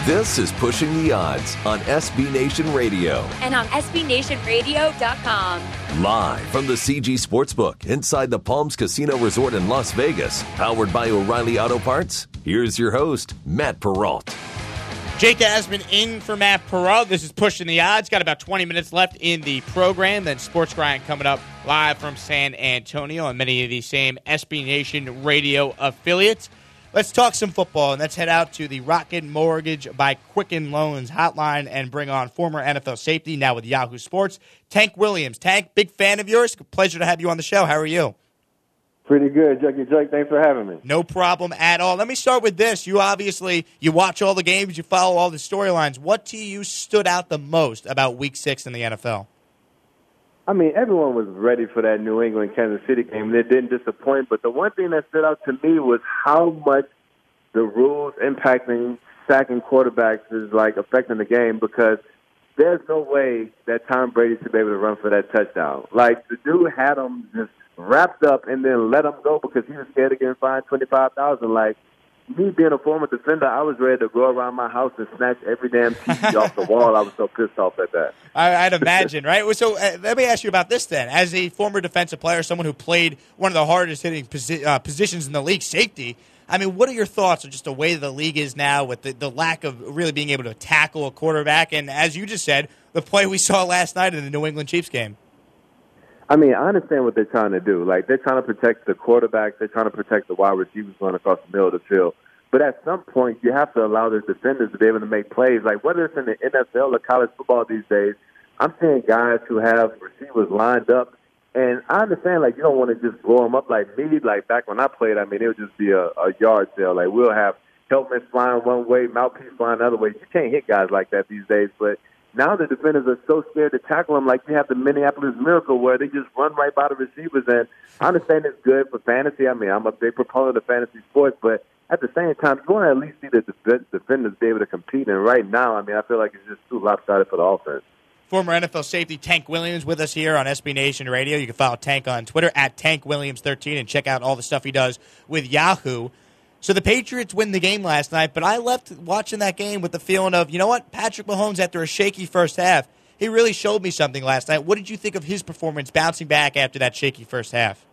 This is Pushing the Odds on SB Nation Radio. And on SBNationRadio.com. Live from the CG Sportsbook inside the Palms Casino Resort in Las Vegas. Powered by O'Reilly Auto Parts. Here's your host, Matt Perrault. Jake Asman in for Matt Perrault. This is Pushing the Odds. Got about 20 minutes left in the program. Then Sports Grind coming up live from San Antonio on many of the same SB Nation Radio affiliates. Let's talk some football, and let's head out to the Rocket Mortgage by Quicken Loans hotline and bring on former NFL safety, now with Yahoo Sports, Tank Williams. Tank, big fan of yours. Pleasure to have you on the show. How are you? Pretty good, Jake. Thanks for having me. No problem at all. Let me start with this. You watch all the games, you follow all the storylines. What to you stood out the most about Week 6 in the NFL? I mean, everyone was ready for that New England-Kansas City game, and it didn't disappoint. But the one thing that stood out to me was how much the rules impacting sacking quarterbacks is, affecting the game, because there's no way that Tom Brady should be able to run for that touchdown. The dude had him just wrapped up and then let him go because he was scared of getting fined $25,000. Me being a former defender, I was ready to go around my house and snatch every damn TV off the wall. I was so pissed off at that. I'd imagine, right? So let me ask you about this then. As a former defensive player, someone who played one of the hardest-hitting positions in the league, safety, I mean, what are your thoughts on just the way the league is now with the lack of really being able to tackle a quarterback? And as you just said, the play we saw last night in the New England Chiefs game. I mean, I understand what they're trying to do. They're trying to protect the quarterback. They're trying to protect the wide receivers going across the middle of the field. But at some point, you have to allow the defenders to be able to make plays. Whether it's in the NFL or college football these days, I'm seeing guys who have receivers lined up. And I understand, you don't want to just blow them up like me. Back when I played, I mean, it would just be a yard sale. We'll have helmets flying one way, mouthpiece flying the other way. You can't hit guys like that these days. But now the defenders are so scared to tackle them, you have the Minneapolis Miracle where they just run right by the receivers. And I understand it's good for fantasy. I mean, I'm a big proponent of fantasy sports, but at the same time, you want to at least see the defenders be able to compete. And right now, I mean, I feel like it's just too lopsided for the offense. Former NFL safety Tank Williams with us here on SB Nation Radio. You can follow Tank on Twitter at TankWilliams13 and check out all the stuff he does with Yahoo. So the Patriots win the game last night, but I left watching that game with the feeling of, you know what, Patrick Mahomes, after a shaky first half, he really showed me something last night. What did you think of his performance bouncing back after that shaky first half?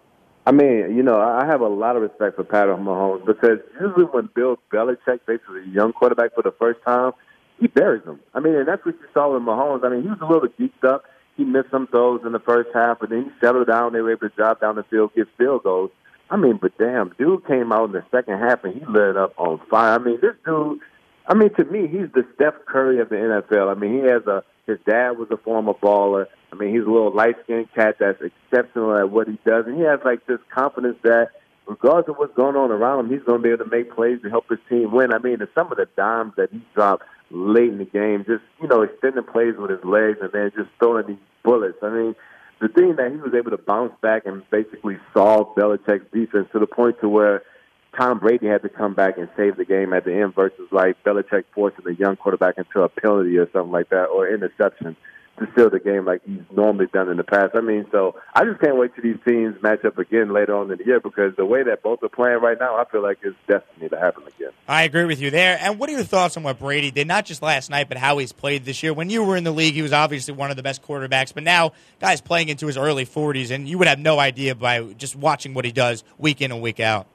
I mean, I have a lot of respect for Patrick Mahomes because usually when Bill Belichick faces a young quarterback for the first time, he buries them. I mean, and that's what you saw with Mahomes. I mean, he was a little geeked up. He missed some throws in the first half, but then he settled down. They were able to drive down the field, get field goals. I mean, but damn, dude came out in the second half and he lit up on fire. I mean, this dude, to me, he's the Steph Curry of the NFL. I mean, his dad was a former baller. I mean, he's a little light-skinned cat that's exceptional at what he does. And he has, this confidence that regardless of what's going on around him, he's going to be able to make plays to help his team win. I mean, some of the dimes that he dropped late in the game, just, extending plays with his legs and then just throwing these bullets. I mean, the thing that he was able to bounce back and basically solve Belichick's defense to the point to where Tom Brady had to come back and save the game at the end versus Belichick forcing a young quarterback into a penalty or something like that or interception to seal the game like he's normally done in the past. I mean, so I just can't wait till these teams match up again later on in the year because the way that both are playing right now, I feel like it's destiny to happen again. I agree with you there. And what are your thoughts on what Brady did, not just last night, but how he's played this year? When you were in the league, he was obviously one of the best quarterbacks, but now guy's playing into his early 40s, and you would have no idea by just watching what he does week in and week out.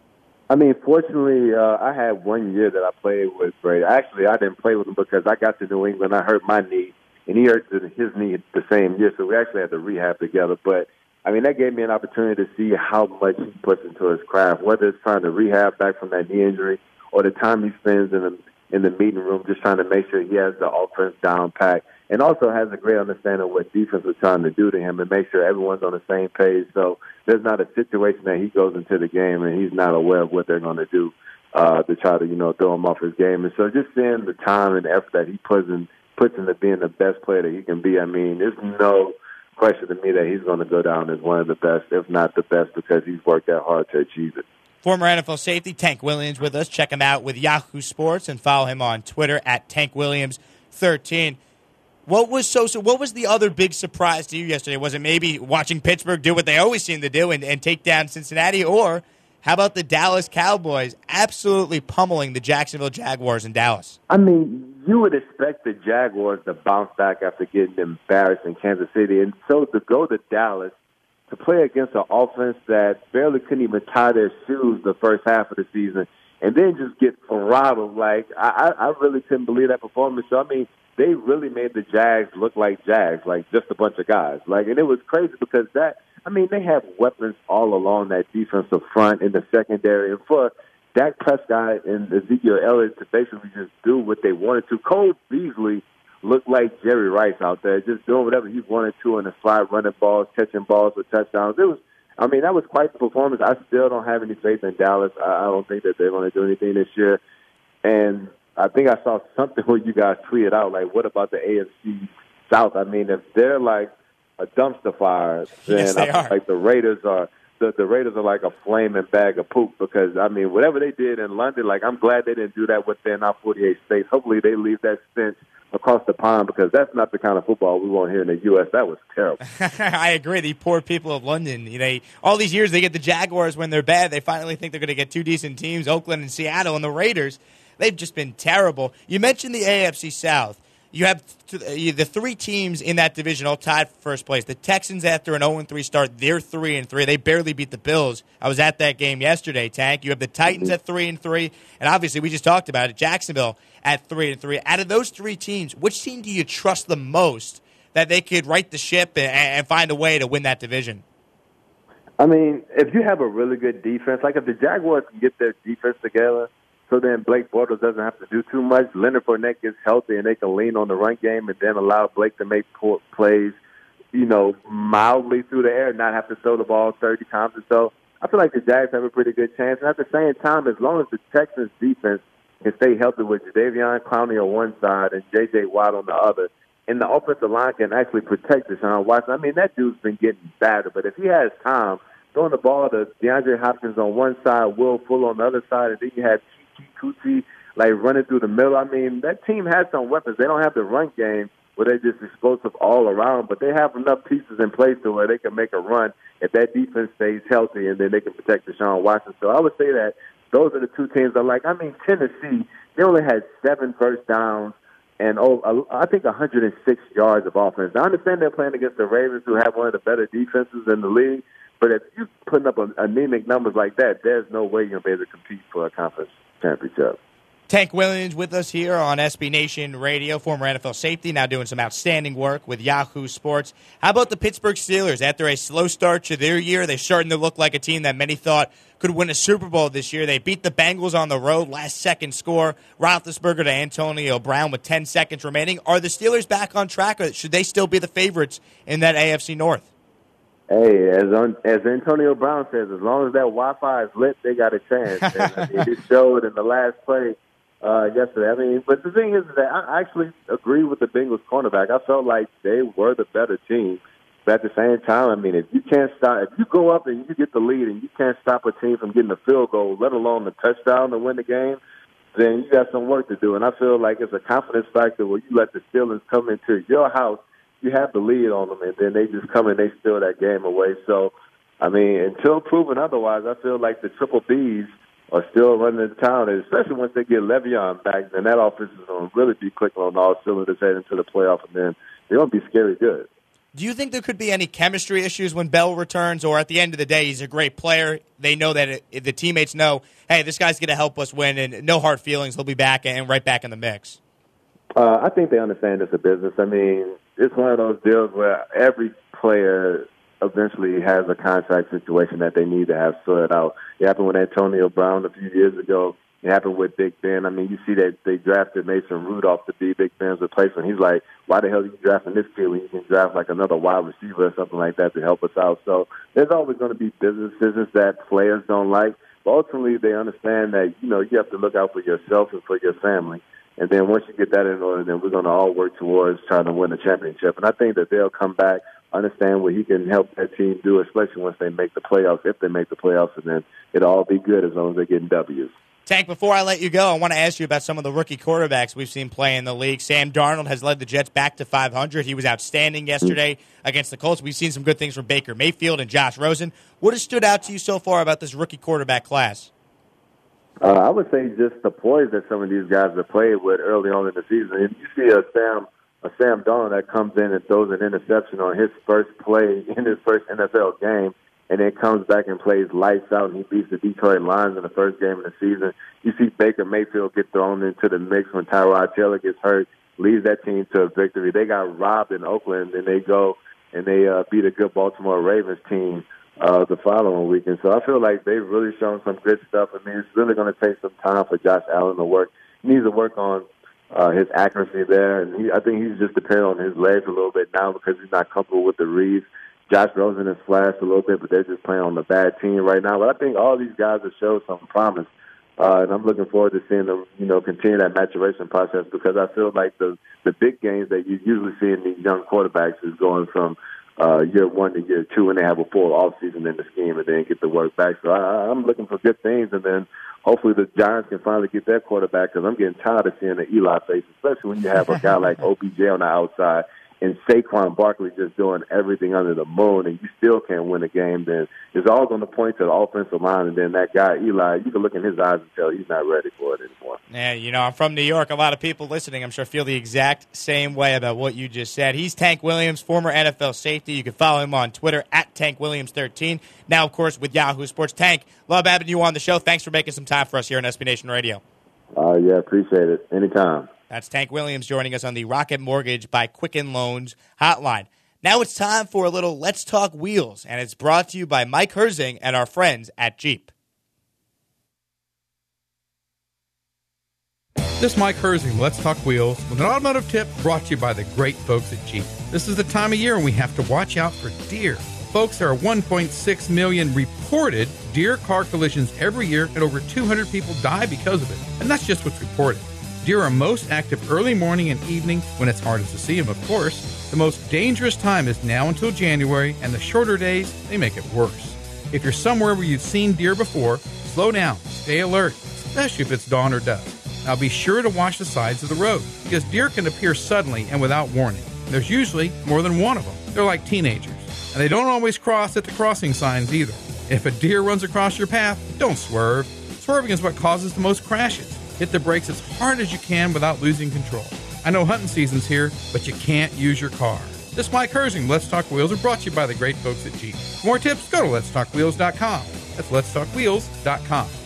I mean, fortunately, I had 1 year that I played with Brady. Actually, I didn't play with him because I got to New England. I hurt my knee. And he hurt his knee the same year, so we actually had to rehab together. But, I mean, that gave me an opportunity to see how much he puts into his craft, whether it's trying to rehab back from that knee injury or the time he spends in the meeting room just trying to make sure he has the offense down pat and also has a great understanding of what defense is trying to do to him and make sure everyone's on the same page. So there's not a situation that he goes into the game and he's not aware of what they're going to do to try to, throw him off his game. And so just seeing the time and effort that he puts into being the best player that he can be, I mean, there's no question to me that he's going to go down as one of the best, if not the best, because he's worked that hard to achieve it. Former NFL safety Tank Williams with us. Check him out with Yahoo Sports and follow him on Twitter at TankWilliams13. What was the other big surprise to you yesterday? Was it maybe watching Pittsburgh do what they always seem to do and take down Cincinnati, or How about the Dallas Cowboys absolutely pummeling the Jacksonville Jaguars in Dallas? I mean, you would expect the Jaguars to bounce back after getting embarrassed in Kansas City. And so to go to Dallas to play against an offense that barely couldn't even tie their shoes the first half of the season and then just get throttled, like, I really couldn't believe that performance. So, I mean, they really made the Jags look like Jags, like just a bunch of guys. Like, and it was crazy because they have weapons all along that defensive front in the secondary. And for Dak Prescott and Ezekiel Elliott to basically just do what they wanted to. Cole Beasley looked like Jerry Rice out there, just doing whatever he wanted to in the slide, running balls, catching balls for touchdowns. That was quite the performance. I still don't have any faith in Dallas. I don't think that they're going to do anything this year. And I think I saw something where you guys tweeted out, like, what about the AFC South? I mean, if they're like a dumpster fire, then yes, they are. Like the Raiders are like a flaming bag of poop because, I mean, whatever they did in London, like, I'm glad they didn't do that within our 48 states. Hopefully they leave that stench across the pond because that's not the kind of football we want here in the U.S. That was terrible. I agree. The poor people of London, all these years they get the Jaguars when they're bad. They finally think they're going to get two decent teams, Oakland and Seattle, and the Raiders. They've just been terrible. You mentioned the AFC South. You have the three teams in that division all tied for first place. The Texans, after an 0-3 start, they're 3-3. They barely beat the Bills. I was at that game yesterday, Tank. You have the Titans at 3-3, and obviously we just talked about it, Jacksonville at 3-3. Out of those three teams, which team do you trust the most that they could right the ship and find a way to win that division? I mean, if you have a really good defense, like if the Jaguars can get their defense together, so then Blake Bortles doesn't have to do too much. Leonard Fournette gets healthy, and they can lean on the run game and then allow Blake to make plays, mildly through the air, not have to throw the ball 30 times or so. I feel like the Jags have a pretty good chance. And at the same time, as long as the Texans' defense can stay healthy with Jadeveon Clowney on one side and J.J. Watt on the other, and the offensive line can actually protect Deshaun Watson, I mean, that dude's been getting battered. But if he has time, throwing the ball to DeAndre Hopkins on one side, Will Fuller on the other side, and then you have Kuti, like, running through the middle. I mean, that team has some weapons. They don't have the run game where they're just explosive all around, but they have enough pieces in place to where they can make a run if that defense stays healthy, and then they can protect Deshaun Watson. So I would say that those are the two teams Tennessee, they only had 7 first downs and I think 106 yards of offense. Now, I understand they're playing against the Ravens, who have one of the better defenses in the league, but if you're putting up anemic numbers like that, there's no way you're going to be able to compete for a conference championship. Tank Williams with us here on SB Nation Radio, former NFL safety, now doing some outstanding work with Yahoo Sports. How about the Pittsburgh Steelers? After a slow start to their year, they're starting to look like a team that many thought could win a Super Bowl this year. They beat the Bengals on the road, last-second score. Roethlisberger to Antonio Brown with 10 seconds remaining. Are the Steelers back on track, or should they still be the favorites in that AFC North? Hey, as Antonio Brown says, as long as that Wi-Fi is lit, they got a chance. And it showed in the last play yesterday. I mean, but the thing is that I actually agree with the Bengals cornerback. I felt like they were the better team. But at the same time, I mean, if you go up and you get the lead and you can't stop a team from getting a field goal, let alone a touchdown to win the game, then you got some work to do. And I feel like it's a confidence factor where you let the Steelers come into your house, you have the lead on them, and then they just come and they steal that game away. So, I mean, until proven otherwise, I feel like the Triple Bs are still running the town, and especially once they get Le'Veon back, then that offense is going to really be clicking on all cylinders heading into the playoff, and then they're going to be scary good. Do you think there could be any chemistry issues when Bell returns, or at the end of the day, he's a great player? They know that the teammates know, hey, this guy's going to help us win, and no hard feelings. He'll be back and right back in the mix. I think they understand it's a business. I mean, it's one of those deals where every player eventually has a contract situation that they need to have sorted out. It happened with Antonio Brown a few years ago. It happened with Big Ben. I mean, you see that they drafted Mason Rudolph to be Big Ben's replacement. He's like, why the hell are you drafting this kid when you can draft like another wide receiver or something like that to help us out? So there's always going to be business that players don't like. But ultimately, they understand that, you have to look out for yourself and for your family. And then once you get that in order, then we're going to all work towards trying to win a championship. And I think that they'll come back, understand what he can help that team do, especially once they make the playoffs, if they make the playoffs, and then it'll all be good as long as they're getting W's. Tank, before I let you go, I want to ask you about some of the rookie quarterbacks we've seen play in the league. Sam Darnold has led the Jets back to 500. He was outstanding yesterday against the Colts. We've seen some good things from Baker Mayfield and Josh Rosen. What has stood out to you so far about this rookie quarterback class? I would say just the poise that some of these guys have played with early on in the season. And you see a Sam Darnold that comes in and throws an interception on his first play in his first NFL game, and then comes back and plays lights out, and he beats the Detroit Lions in the first game of the season. You see Baker Mayfield get thrown into the mix when Tyrod Taylor gets hurt, leads that team to a victory. They got robbed in Oakland, and they go and they beat a good Baltimore Ravens team the following weekend. So I feel like they've really shown some good stuff. I mean, it's really going to take some time for Josh Allen to work. He needs to work on his accuracy there, and I think he's just dependent on his legs a little bit now because he's not comfortable with the reads. Josh Rosen has flashed a little bit, but they're just playing on a bad team right now. But I think all these guys have showed some promise, and I'm looking forward to seeing them, continue that maturation process because I feel like the big gains that you usually see in these young quarterbacks is going from year one to year two, and they have a full offseason in the scheme and then get the work back. So I'm looking for good things, and then hopefully the Giants can finally get their quarterback because I'm getting tired of seeing the Eli face, especially when you have a guy like OBJ on the outside and Saquon Barkley just doing everything under the moon, and you still can't win a game. Then it's all going to point to the offensive line, and then that guy, Eli, you can look in his eyes and tell he's not ready for it anymore. Yeah, I'm from New York. A lot of people listening, I'm sure, feel the exact same way about what you just said. He's Tank Williams, former NFL safety. You can follow him on Twitter at TankWilliams13. Now, of course, with Yahoo Sports. Tank, love having you on the show. Thanks for making some time for us here on SB Nation Radio. Yeah, appreciate it. Anytime. That's Tank Williams joining us on the Rocket Mortgage by Quicken Loans hotline. Now it's time for a little Let's Talk Wheels, and it's brought to you by Mike Herzing and our friends at Jeep. This is Mike Herzing, Let's Talk Wheels, with an automotive tip brought to you by the great folks at Jeep. This is the time of year when we have to watch out for deer. Folks, there are 1.6 million reported deer car collisions every year, and over 200 people die because of it. And that's just what's reported. Deer are most active early morning and evening when it's hardest to see them, of course. The most dangerous time is now until January, and the shorter days, they make it worse. If you're somewhere where you've seen deer before, slow down, stay alert, especially if it's dawn or dusk. Now be sure to watch the sides of the road, because deer can appear suddenly and without warning. There's usually more than one of them. They're like teenagers, and they don't always cross at the crossing signs either. If a deer runs across your path, don't swerve. Swerving is what causes the most crashes. Hit the brakes as hard as you can without losing control. I know hunting season's here, but you can't use your car. This Mike Herzing, Let's Talk Wheels, are brought to you by the great folks at Jeep. For more tips, go to letstalkwheels.com. That's letstalkwheels.com.